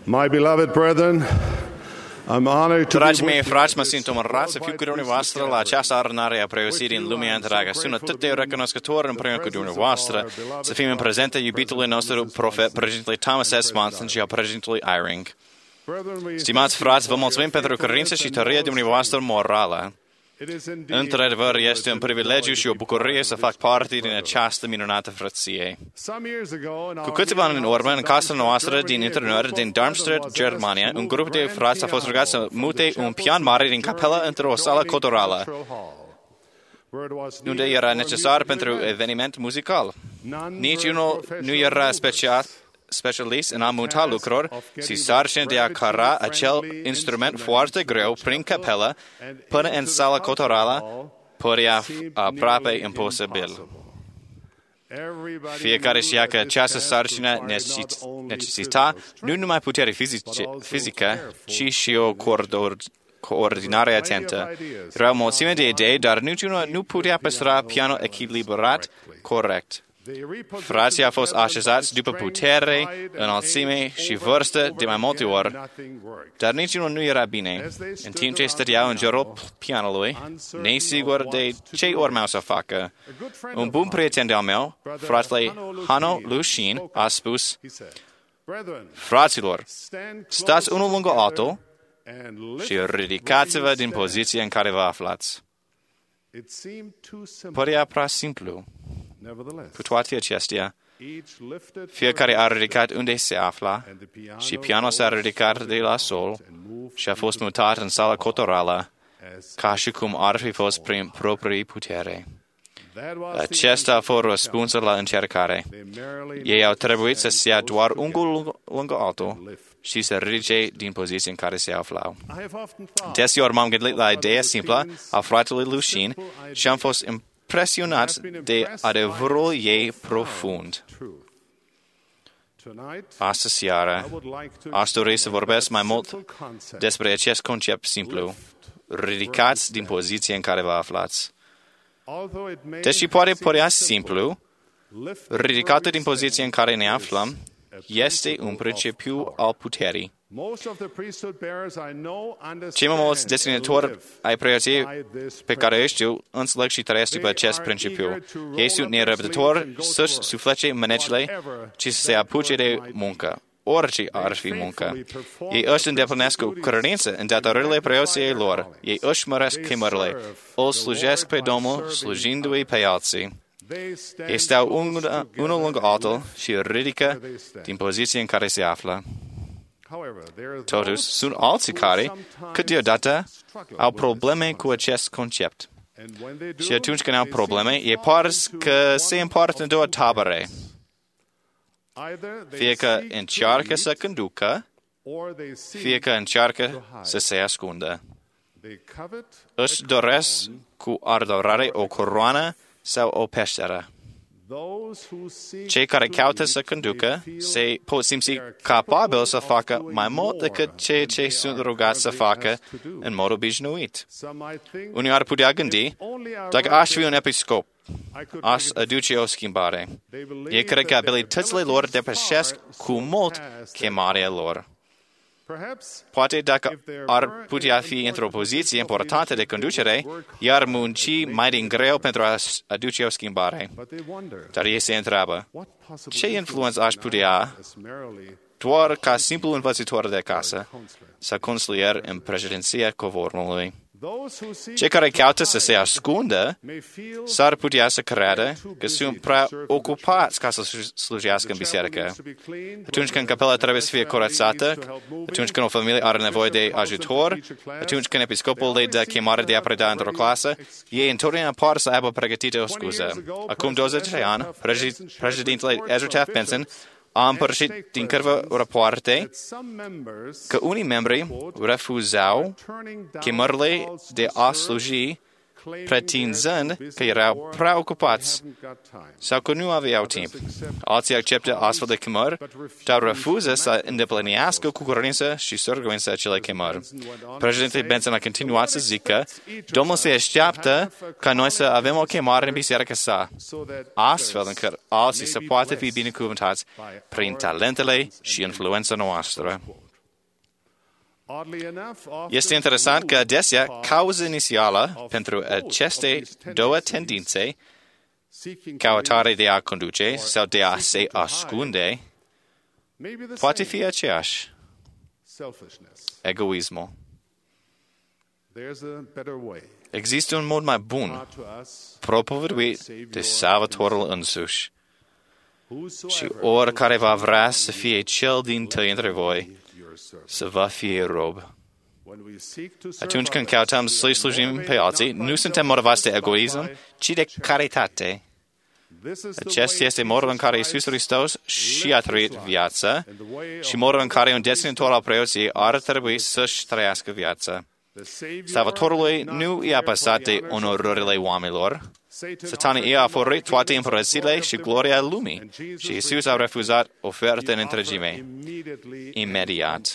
My beloved brethren, I'm honored to Dragii be mei with you. frați, mă simt onorat să fiu cu dumneavoastră la această adunare a preosirii în lumea întreagă. Sunt atât de recunoscător împreună cu dumneavoastră să fim în prezența iubitului nostru profet, președintele Thomas S. Monson și a președintelui Eyring. Stimați frați, vă mulțumim pentru credința și tăria dumneavoastră morală. Într-adevăr, este un privilegiu și o bucurie să fac parte din această minunată frăție. Cu câțiva ani în urmă, în casa noastră din interior, din Darmstadt, Germania, un grup de frați a fost rugat să mute un pian mare din capelă într-o sală culturală, unde era necesar pentru eveniment muzical. Niciunul nu era specialist în a muta lucruri, și sarcina de a cara acel instrument foarte greu prin capelă până în sala culturală părea aproape imposibil. Fiecare știa că această sarcină necesita nu numai putere fizică, ci și o coordonare atentă. Era o mulțime de idei, dar niciunul nu putea păstra pianul echilibrat corect. Frații au fost așezați după putere, înălțime și vârstă de mai multe ori, dar niciunul nu era bine. În timp ce stăteau în jurul pianului, nesigur de ce urmeau să facă, un bun prieten de-al meu, fratele Hanno Lushin, a spus: fraților, stați unul lângă altul și ridicați-vă din poziția în care vă aflați. Părea prea simplu. Cu toate acestea, fiecare a ridicat unde se afla și pianul s-a ridicat de la sol și a fost mutat în sala culturală, ca și cum ar fi fost prin proprii putere. Acesta a fost răspunsul la încercare. Ei au trebuit să se ia doar unul lângă altul și să ridice din poziția în care se aflau. Deseori m-am gândit la ideea simplă a fratelui Lushin și am fost impresionat de adevărul ei profund. Astă seară, aș dori să vorbesc mai mult despre acest concept simplu: ridicați din poziția în care vă aflați. Deși poate părea simplu, ridicatul din poziția în care ne aflăm este un principiu al puterii. Cei mai mulți deținători ai preoției pe care îi știu înțeleg și trăiesc după acest principiu. Ei sunt nerăbdători să-și suflece mânecile, ci să se apuce de muncă, orice ar fi muncă. Ei își îndeplinesc cu credință în datoriile preoției lor. Ei își măresc chemările, îl slujesc pe Domnul, slujindu-i pe alții. Ei stau unul lângă altul și ridică din poziția în care se află. Totuși, sunt alții care, câteodată, au probleme cu acest concept. Și atunci când au probleme, ei par că se împart în două tabere. Fie că încearcă să conducă, fie că încearcă să se ascundă. Își doresc cu ardorare o coroană sau o peșteră. Cei care caută să conducă se pot simți capabili să facă mai mult decât cei ce sunt rugați să facă în mod obișnuit. Unii ar putea gândi: dacă aș fi un episcop, aș aduce o schimbare. Ei cred că abilitățile lor depășesc cu mult chemarea lor. Poate dacă ar putea fi într-o poziție importantă de conducere, i-ar munci mai din greu pentru a aduce o schimbare. Dar ei se întreabă: ce influență aș putea, doar ca simplu învățător de acasă, să consilier în președinția Covormului? Cei care caută să se ascundă s-ar putea să creadă că sunt prea ocupați ca să slujească în biserică. Atunci când capela trebuie să fie curățată, atunci când o familie are nevoie de ajutor, atunci când episcopul le dă chemare de a preda într-o clasă, ei întotdeauna par să aibă pregătite o scuză. Acum 20 de ani, președintele Ezra Taft Benson a împărțit din câteva rapoarte că unii membri refuzau chemările de a sluji, pretinzând că erau prea ocupați sau că nu aveau timp. Alții acceptă astfel de chemări, dar refuză să îndeplinească cu credință și sârguință acele chemări. Președintele Benson a continuat să zică: Domnul se așteaptă ca noi să avem o chemare în biserica sa, astfel încât alții să poată fi binecuvântați prin talentele și influența noastră. Este interesant că adesea cauza inițială pentru aceste două tendințe, căutare de a conduce sau de a se ascunde, poate fi aceeași: egoismul. Există un mod mai bun, propovăduit de Salvatorul însuși. Și oricare va vrea să fie cel dintâi între voi, să vă fie rob. Atunci când căutăm să-i slujim pe alții, nu suntem motivați de egoism, ci de caritate. Acesta este modul în care Iisus Hristos și-a trăit viața și modul în care un deținător al preoției ar trebui să-și trăiască viața. Salvatorului nu i-a păsat de onorările oamenilor. Satana i-a făurit toate împărățiile și gloria lumii și Iisus a refuzat oferta în întregime, imediat.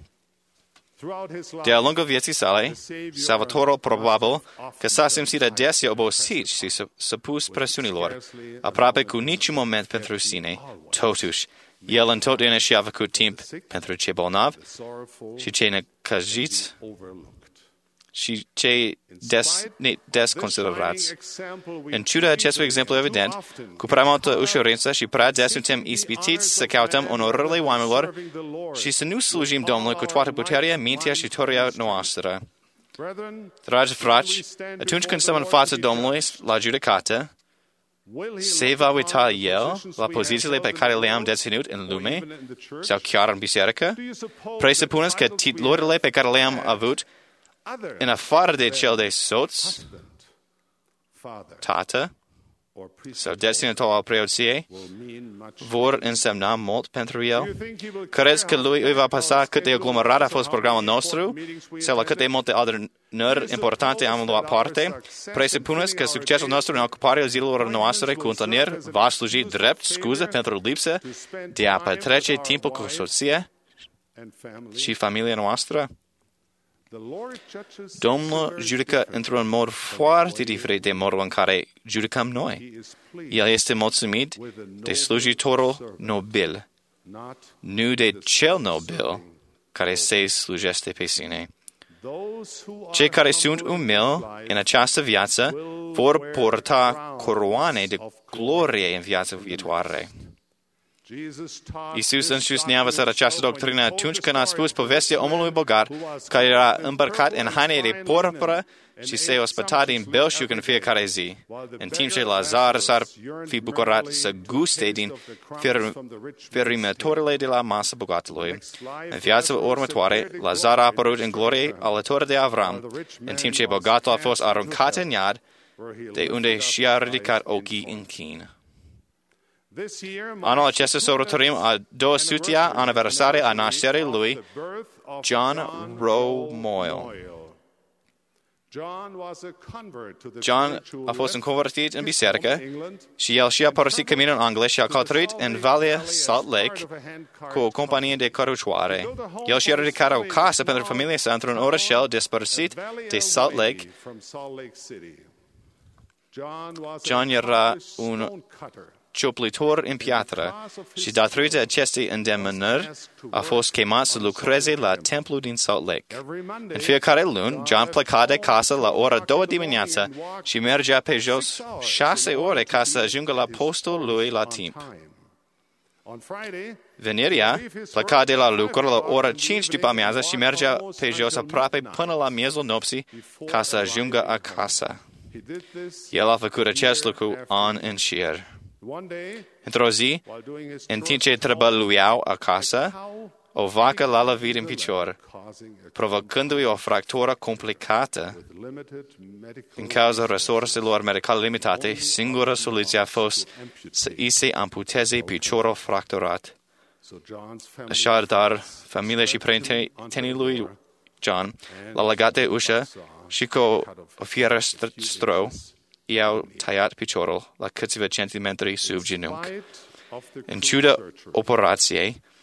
De-a lungul vieții sale, Salvatorul probabil că s-a simțit adesea obosit și s-a pus presiunilor, aproape cu niciun moment pentru sine. Totuși, el întotdeauna și-a făcut timp pentru cei bolnavi și cei necăjiți și cei desconsiderați. În ciuda acestui exemplu evident, cu prea multă ușurință și prea des suntem ispitiți să căutăm onorările oamenilor și să nu slujim Domnului cu toată puterea, mintea și toria noastră. Dragi frați, atunci când stăm în fața Domnului la judecată, se va uita El la pozițiile pe care le-am deținut în lume sau chiar în biserică? Presupuneți că titlurile pe care le-am avut în afară de cel de soț, tată sau deținător al preoției, vor însemna mult pentru el? Crezi că lui îi va păsa cât de aglomerat a fost programul nostru sau la cât de multe adunări importante am luat parte? Presupuneți că succesul nostru în ocuparea zilelor noastre cu întâlniri va sluji drept scuză pentru lipsă de a petrece timpul cu soția și familia noastră? Domnul judecă într-un mod foarte diferit de modul în care judecăm noi. El este mulțumit de slujitorul nobil, nu de cel nobil care se slujește pe sine. Cei care sunt umili în această viață vor purta coroane de glorie în viața viitoare. Iisus însuși ne-a învățat această doctrină atunci când a spus povestea omului bogat care era îmbrăcat în haine de porpără și se ospăta din belșug în fiecare zi, în timp ce Lazar s-ar fi bucurat să guste din ferimătorile de la masa bogatului. În viața următoare, Lazar a apărut în glorie alături de Avram, în timp ce bogatul a fost aruncat în iad, de unde și-a ridicat ochii în chin. Anul acesta sărbătorim a 200-a aniversare a nașterii lui John Rowe Moyle. John a fost un convertit în biserică și el și-a părăsit căminul în Anglia și a călătorit în Valea Salt Lake cu o companie de cărucioare. El și-a ridicat o casă pentru familia sa într-un orășel despărțit de Salt Lake. John era un cioplitor în piatră și datorită acestei îndemânări a fost chemat să lucreze la templul din Salt Lake. În fiecare luni, John pleca de casă la ora 2 dimineața și mergea pe jos 6 ore ca să ajungă la postul lui la timp. Vinerea, pleca de la lucru la ora 5 după amiază și mergea pe jos aproape până la miezul nopții ca să ajungă acasă. El a făcut acest lucru an în șir. Într-o zi, în timp ce trăbăluiau acasă, o vacă l-a lovit în picior, provocându-i o fractură complicată. Din cauza resurselor medicale limitate, singura soluție a fost să îi se amputeze piciorul fracturat. Așadar, familia și prietenii lui John l-a legat de ușă și cu o fierăstră i-au tăiat piciorul la câțiva centimetri sub genunchi. În ciuda operației,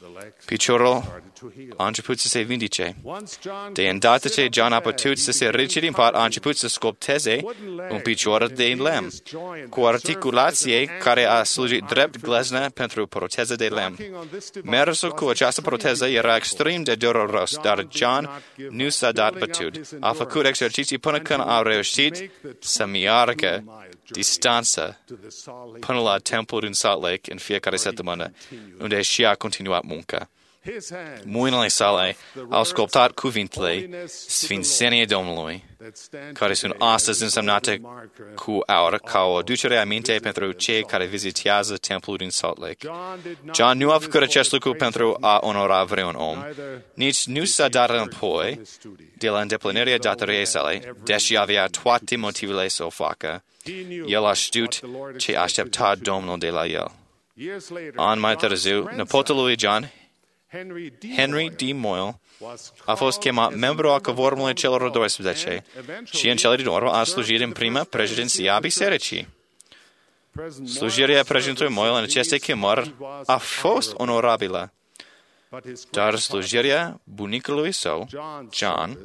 Piciorul a început să se vindice. De îndată ce John a putut să se ridice din pat, a început să sculpteze un picior de lemn, cu articulație care a slujit drept gleznă pentru proteză de lemn. Mersul cu această proteză era extrem de dureros, dar John nu s-a dat bătut. A făcut exerciții până când a reușit să meargă distanță până la templul din Salt Lake în fiecare săptămână, unde și a continuat munca. Mâinile sale au sculptat cuvintele Sfințenie Domnului, care sunt astăzi însemnate cu aur ca o aducere aminte pentru cei care vizitează templul din Salt Lake. John nu a făcut acest lucru pentru a onora vreun om, nici nu s-a dat înapoi de la îndeplinirea datoriei sale, deși avea toate motivele să o facă. El a știut ce aștepta Domnul de la el. An mai târziu, nepotul lui John, Henry D. Moyle, a fost chemat membru al Covorumului celor 12 și în cele din urmă a slujit în prima președinție a bisericii. Slujirea președintelui Moyle în aceste chemări a fost onorabilă, dar slujirea bunicului său, John,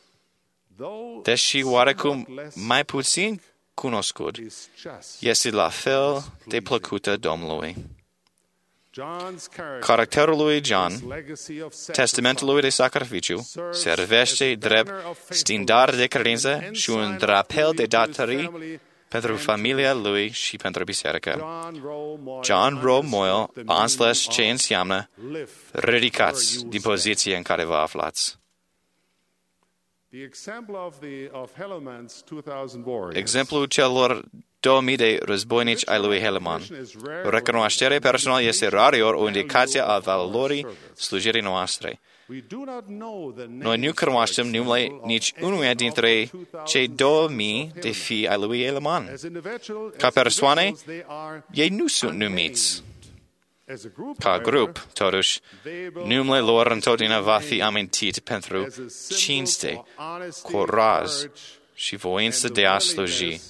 deși oarecum mai puțin cunoscut, este la fel de plăcută Domnului. Caracterul lui John, testamentul lui de sacrificiu, servește drept standard de credință și un drapel de datorii pentru familia lui și pentru biserică. John Rowe Moyle a înțeles ce înseamnă ridicați din poziție în care vă aflați. Exemplul celor 2000 de războinici ai lui Helaman. Recunoașterea personală este rareori o indicație a valorii slujirii noastre. Noi nu cunoaștem numele nici unuia dintre cei 2000 de fii ai lui Helaman. Ca persoane, ei nu sunt numiți. Ca grup, totuși, numele lor întotdeauna va fi amintit pentru cinste, curaj și voință de a sluji.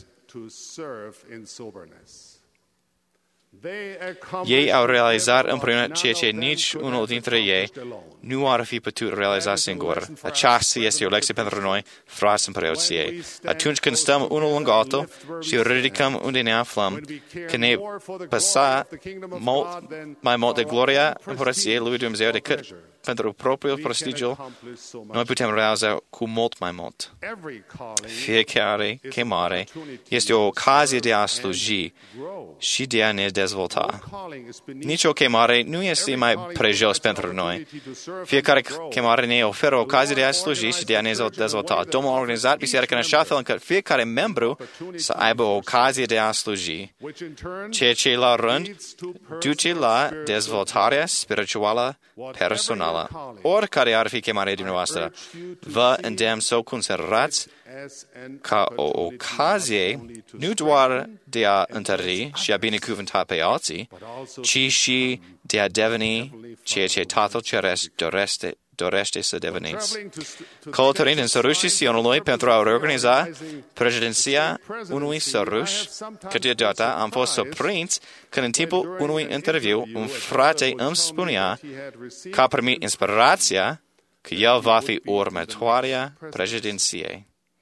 Ei au realizat împreună ceea ce nici unul dintre ei nu ar fi putut realiza singur. Aceasta este o lecție pentru noi, frați în preoție. Atunci când stăm unul lângă altul și ridicăm unde ne aflăm, când ne păsa mai mult de gloria împărăției lui Dumnezeu decât pentru propriul prestigiu, noi putem realiza cu mult mai mult. Fiecare chemare este o ocazie de a sluji și de a ne dezvolta. Nici o chemare nu este mai prejos pentru noi. Fiecare chemare ne oferă o ocazie de a sluji și de a ne dezvolta. Domnul a organizat biserica în așa fel încât fiecare membru să aibă o ocazie de a sluji, ceea ce la rând duce la dezvoltarea spirituală personală. Oricare ar fi chemarea dumneavoastră, vă îndemn să o considerați ca o ocazie nu doar de a întări și a binecuvânta pe alții, ci și de a deveni ceea ce Tatăl Ceresc dorește să deveniți. Călătorind în sărușii Sionului pentru a reorganiza președinția unui săruș, câteodată am fost surprins când în timpul unui interviu un frate îmi spunea că a primit inspirația că el va fi următoarea președinție.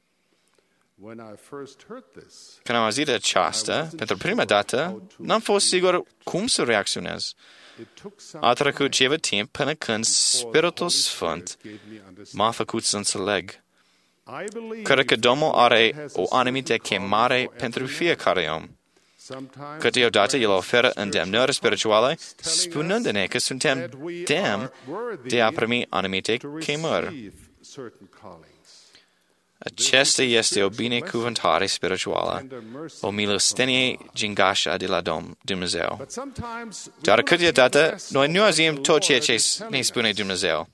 Când am auzit aceasta, pentru prima dată, n-am fost sigur cum să reacționez. A trecut ceva timp până când Spiritul Sfânt m-a făcut să înțeleg. Cred că Domnul are o anumită chemare pentru fiecare om. Câteodată El oferă îndemnări spirituale, spunându-ne că suntem demni de a primi anumite chemări. Acesta este o binecuvântare spirituală, o milostenie gingașă de la Dumnezeu. Dar câteodată noi nu auzim tot ceea ce ne spune Dumnezeu.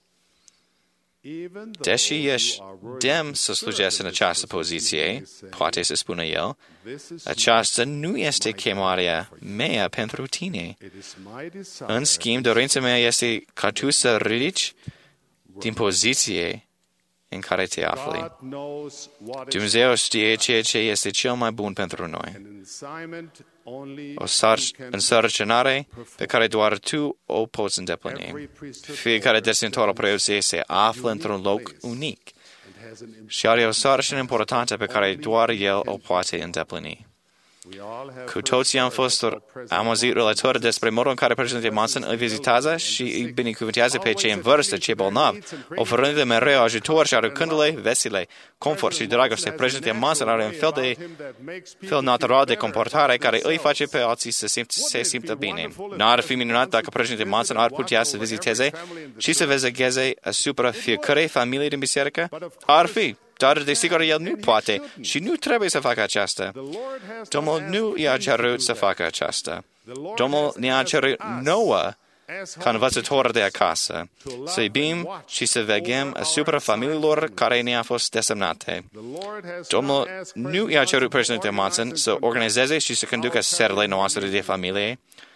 Deși ești demn să slujești în această poziție, poate să spună El, aceasta nu este chemarea mea pentru tine. În schimb, dorința mea este ca tu să ridici din poziție în care te afli. Dumnezeu știe ceea ce este cel mai bun pentru noi. o însărcinare pe care doar Tu o poți îndeplini. Fiecare deținător al preoției se află într-un loc unic și are o sarcină importantă pe care doar el o poate îndeplini. Cu toții am auzit relatări despre modul în care președintele Monson îi vizitează și îi binecuvântează pe cei în vârstă, cei bolnavi, oferându-le mereu ajutor și aruncându-le vesele, confort și dragoste. Președintele Monson are un fel natural de comportare care îi face pe alții să se simtă bine. N-ar fi minunat dacă președintele Monson ar putea să viziteze și să vegheze asupra fiecărei familii din biserică? Ar fi. Dar, desigur, el nu poate și nu trebuie să facă aceasta. Domnul nu i-a cerut să facă aceasta. Domnul ne-a cerut nouă, ca învățători de acasă, să iubim și să veghem asupra familiilor care ne-au fost desemnate. Domnul nu i-a cerut președintele Monson să organizeze și să conducă serile noastre de familie.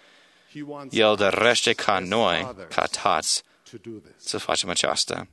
El dorește ca noi, ca tați, să facem aceasta.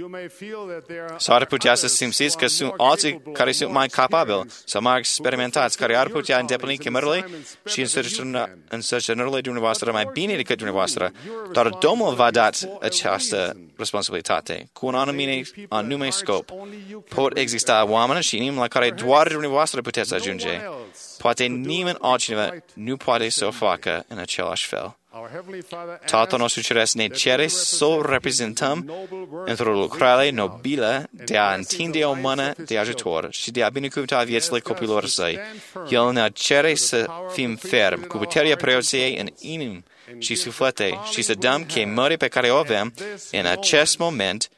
S-ar putea să simțiți că sunt alții care sunt mai capabili sau mai experimentați, care ar putea îndeplini chemările și însărcinările dumneavoastră mai bine decât dumneavoastră. Dar Domnul v-a dat această responsabilitate cu un anume scop. Pot exista oameni și inimi la care doar dumneavoastră puteți ajunge. Poate nimeni altcineva nu poate să o facă în același fel. Tatăl nostru Ceresc ne cere să o reprezentăm într-o lucrare nobilă de a întinde o mână de ajutor și de a binecuvânta viețile copilor săi. El ne cere să fim fermi cu puterea preoției în inimi și suflete și să dăm chemării pe care o avem în acest moment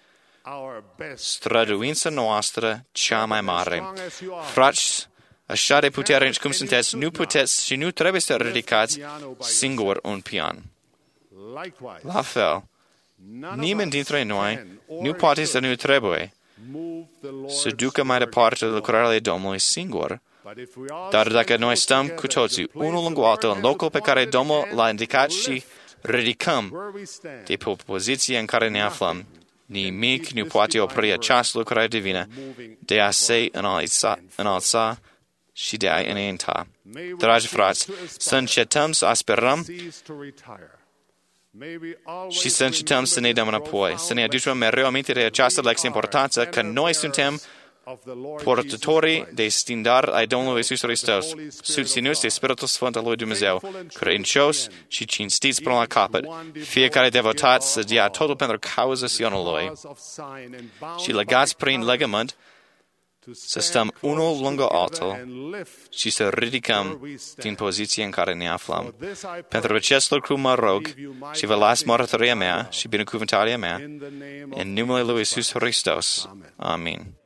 străduința noastră cea mai mare. Frați, așa de puternici cum sunteți, nu puteți și nu trebuie să ridicați singur un pian. La fel, nimeni dintre noi nu poate să nu trebuie să ducă mai departe lucrările Domnului singur. Dar dacă noi stăm cu toții, unul lângă altul, în locul pe care Domnul l-a indicat și ridicăm de pe poziție în care ne aflăm, nimic nu poate opri această lucrare divină de a se înalța și de a înainta. Dragi frați, să încetăm să aspirăm și să încetăm să ne dăm înapoi, să ne aducem mereu aminte de această lecție importanță că noi suntem purtătorii de standard ai Domnului Iisus Hristos, susținuți de Spiritul Sfânt al lui Dumnezeu, credincios și cinstiți până la capăt, fiecare devotat să dea totul pentru cauza Sionului și legați prin legământ, să stăm unul lângă altul și să ridicăm din poziția în care ne aflăm. Pentru acest lucru mă rog și vă las mărturia mea și binecuvântarea mea în numele lui Iisus Hristos. Amin.